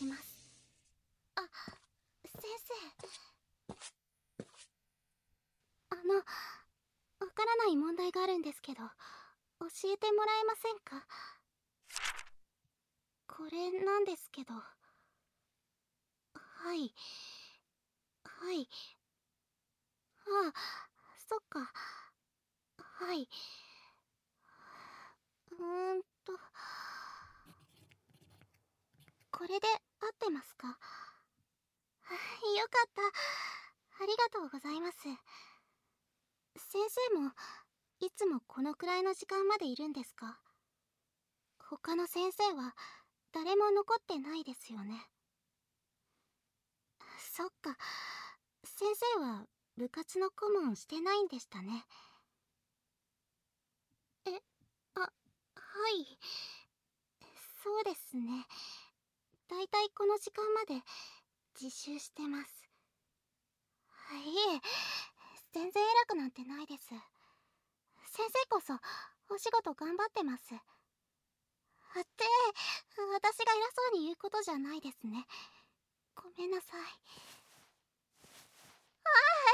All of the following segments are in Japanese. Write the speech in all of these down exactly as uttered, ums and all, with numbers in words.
します。あ、先生。あの、わからない問題があるんですけど、教えてもらえませんか？これなんですけど。はい。はい。ああ、そっか。はい。うーんと。これで合ってますか？よかった。ありがとうございます。先生も、いつもこのくらいの時間までいるんですか？他の先生は、誰も残ってないですよね。そっか。先生は、部活の顧問してないんでしたね。え、あ、はい。そうですね。だいたいこの時間まで自習してます。いえ、全然偉くなんてないです。先生こそお仕事頑張ってます。って私が偉そうに言うことじゃないですね。ごめんなさい。あ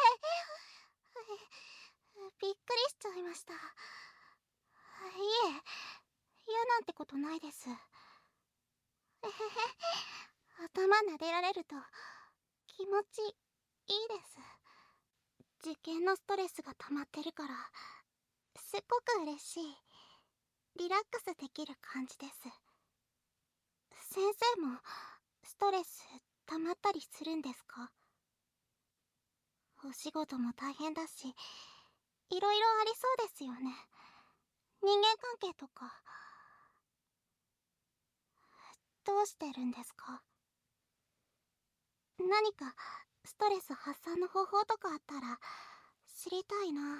あ、びっくりしちゃいました。いえ、嫌なんてことないです。えへへ、頭撫でられると気持ちいいです。受験のストレスが溜まってるからすっごく嬉しい。リラックスできる感じです。先生もストレス溜まったりするんですか？お仕事も大変だし、いろいろありそうですよね。人間関係とか。どうしてるんですか？何かストレス発散の方法とかあったら知りたいな。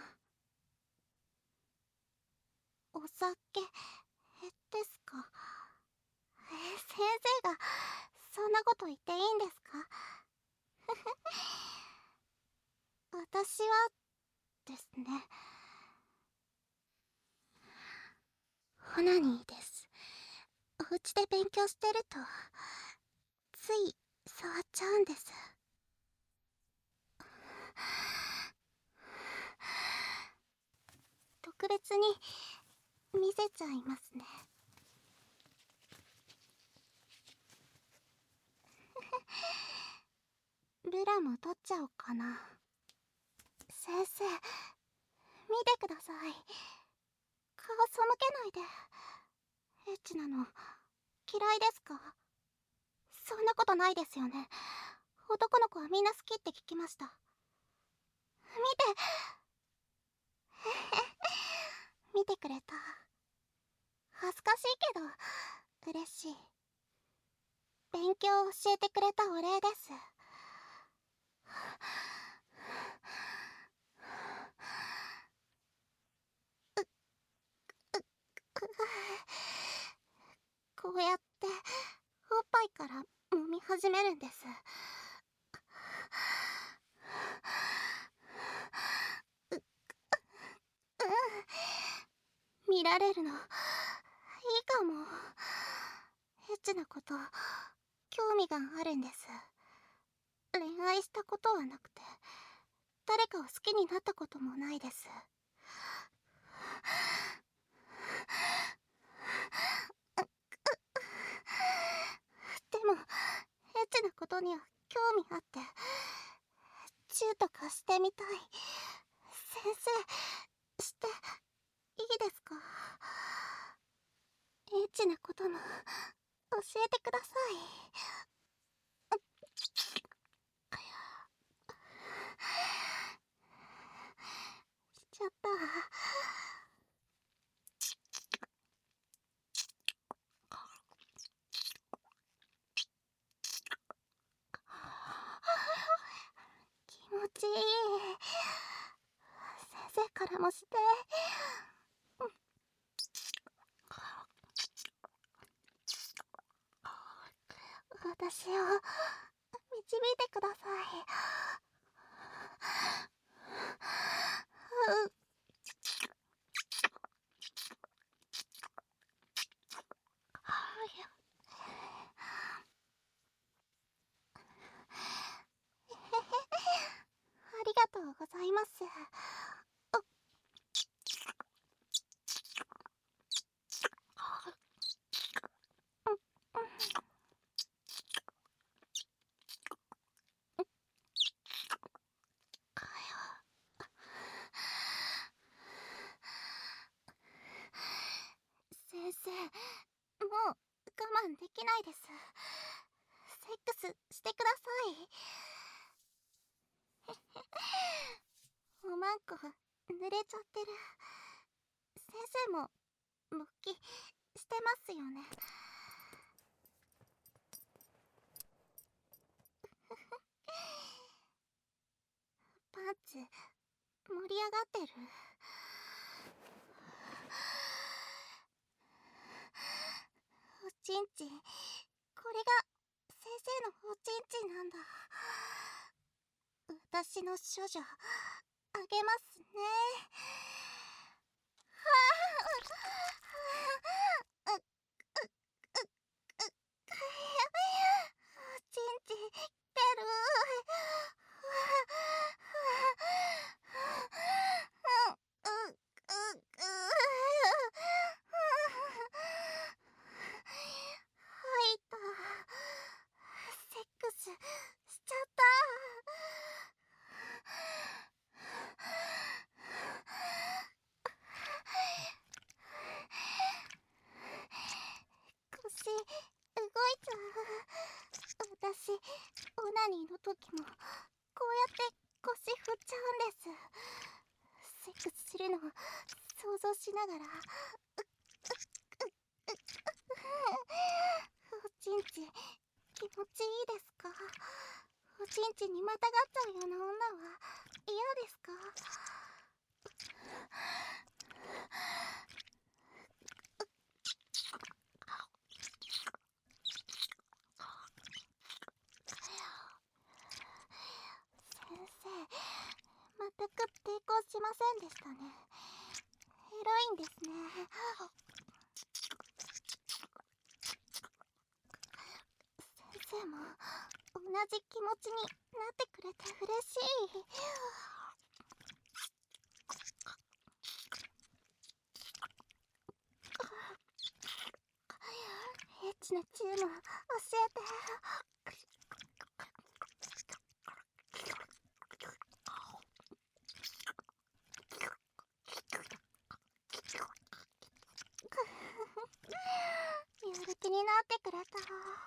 お酒ですか？えー、先生がそんなこと言っていいんですか？私はですね、ホナニーです。お家で勉強してるとつい触っちゃうんです。特別に見せちゃいますね。ブラも取っちゃおうかな。先生、見てください。顔背けないで。エッチなの嫌いですか？そんなことないですよね。男の子はみんな好きって聞きました。見て見てくれた。恥ずかしいけど嬉しい。勉強を教えてくれたお礼です。こうやっておっぱいから揉み始めるんです。見られるのいいかも。エッチなこと興味があるんです。恋愛したことはなくて誰かを好きになったこともないです。でもエッチなことには興味あってチューとかしてみたい。先生していいですか？エッチなことも教えてください。しちゃった。気持ちいい。先生からもして。私を導いてください。 うございます。あうんうん先生、もう我慢できないです。セックスしてください。おまんこ濡れちゃってる。先生も勃起してますよね。パンツ盛り上がってる。おちんちん、これが先生のおちんちんなんだ。私の処女あげますね。はあ、うっうっうっうっおちんちん出る。うっうっう吐いた。セックスしちゃった。腰動いちゃう。私オナニーの時もこうやって腰振っちゃうんです。セックスするのを想像しながら、うっうっうっうっおちんち気持ちいいですか？おちんちにまたがっちゃうような女は嫌ですか？先生、全く抵抗しませんでしたね。エロいんですね。先生も同じ気持ちになってくれて嬉しい。エッチなチューも教えて。やる気になってくれた。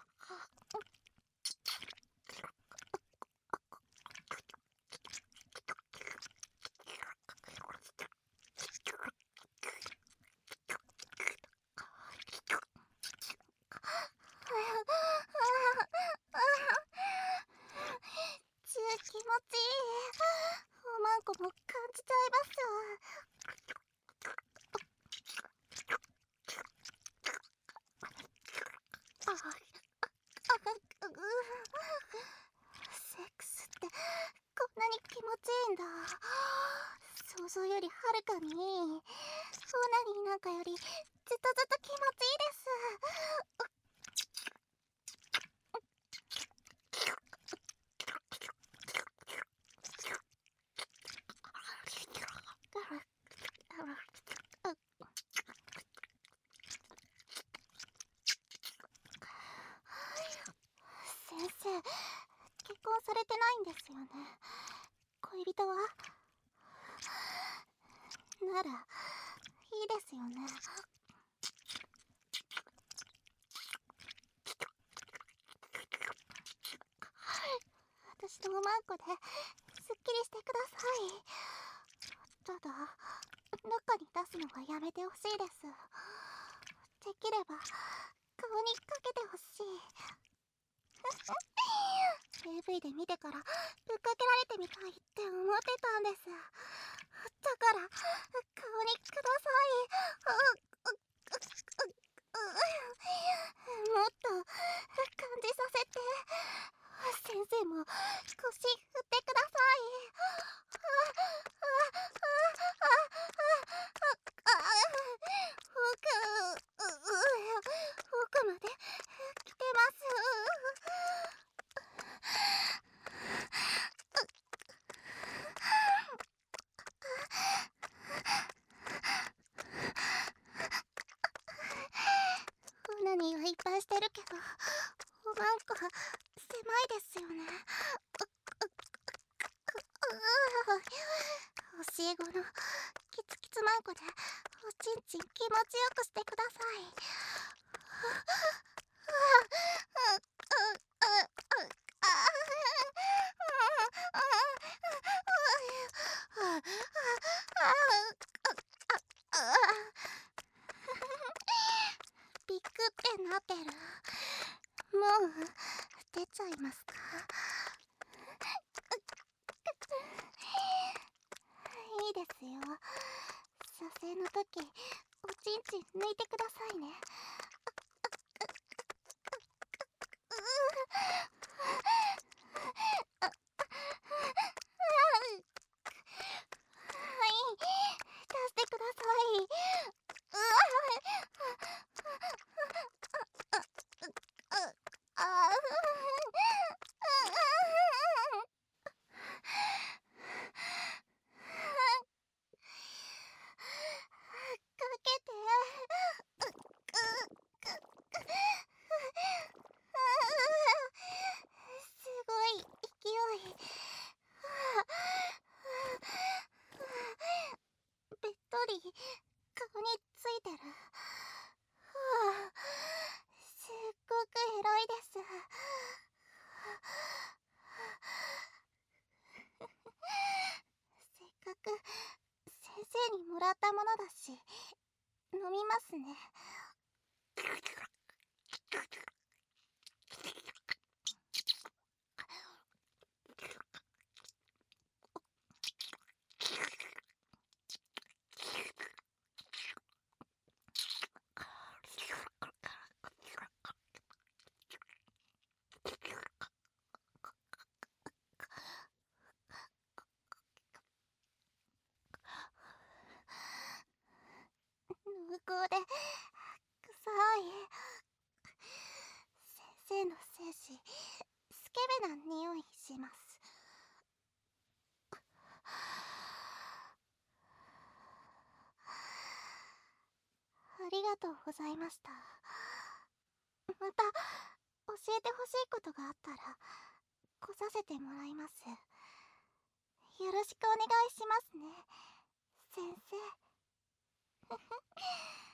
チュー気持ちいい。おまんこも感じちゃいます。あああうセックスってこんなに気持ちいいんだ。想像よりはるかにいい。オナニーなんかよりずっとずっと気持ちいいです。先生、結婚されてないんですよね。恋人は？ならいいですよね。私のおまんこですっきりしてください。ただ中に出すのはやめてほしいです。できれば顔にかけてほしい。エーブイ で見てからぶっかけられてみたいって思ってたんです。だから顔にください。もっと感じさせて。先生も腰振ってください。奥奥まで来てます。 体してるけど、なんか狭いですよね。教え子のキツキツマンコでおちんちん気持ちよくしてください。ビクってなってる。もう出ちゃいますか？いいですよ。射精の時おちんちん抜いてくださいね。はい、出してください。うわああかけて。すごい勢い。べっとり顔についてる。すっごくエロいです。せっかく先生にもらったものだし飲みますね。濃厚で臭い。先生の精子スケベな匂いします。ありがとうございました。また教えてほしいことがあったら来させてもらいます。よろしくお願いしますね、先生。